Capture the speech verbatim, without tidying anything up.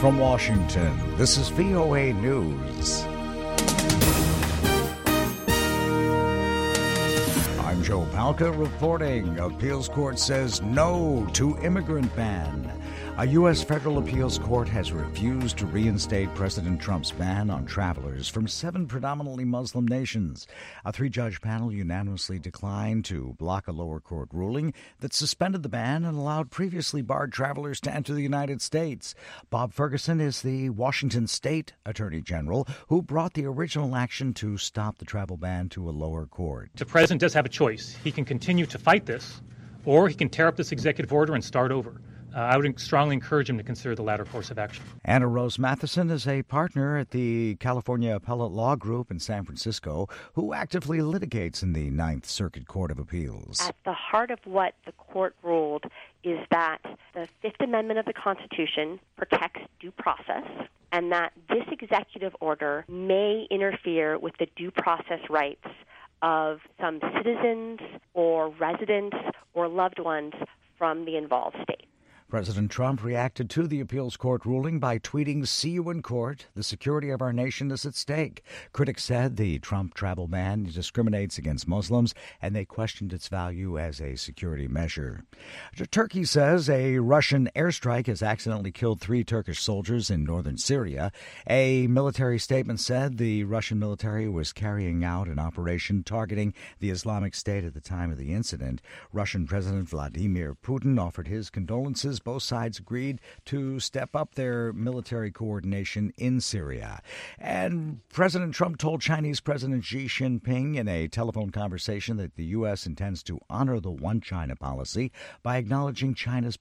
from Washington, this is V O A News. I'm Joe Palca reporting. Appeals court says no to immigrant ban. A U S federal appeals court has refused to reinstate President Trump's ban on travelers from seven predominantly Muslim nations. A three-judge panel unanimously declined to block a lower court ruling that suspended the ban and allowed previously barred travelers to enter the United States. Bob Ferguson is the Washington State Attorney General who brought the original action to stop the travel ban to a lower court. The president does have a choice. He can continue to fight this, or he can tear up this executive order and start over. Uh, I would strongly encourage him to consider the latter course of action. Anna Rose Matheson is a partner at the California Appellate Law Group in San Francisco who actively litigates in the Ninth Circuit Court of Appeals. At the heart of what the court ruled is that the Fifth Amendment of the Constitution protects due process, and that this executive order may interfere with the due process rights of some citizens or residents or loved ones from the involved state. President Trump reacted to the appeals court ruling by tweeting, "See you in court. The security of our nation is at stake." Critics said the Trump travel ban discriminates against Muslims, and they questioned its value as a security measure. Turkey says a Russian airstrike has accidentally killed three Turkish soldiers in northern Syria. A military statement said the Russian military was carrying out an operation targeting the Islamic State at the time of the incident. Russian President Vladimir Putin offered his condolences. Both sides agreed to step up their military coordination in Syria. And President Trump told Chinese President Xi Jinping in a telephone conversation that the U S intends to honor the One China policy by acknowledging China's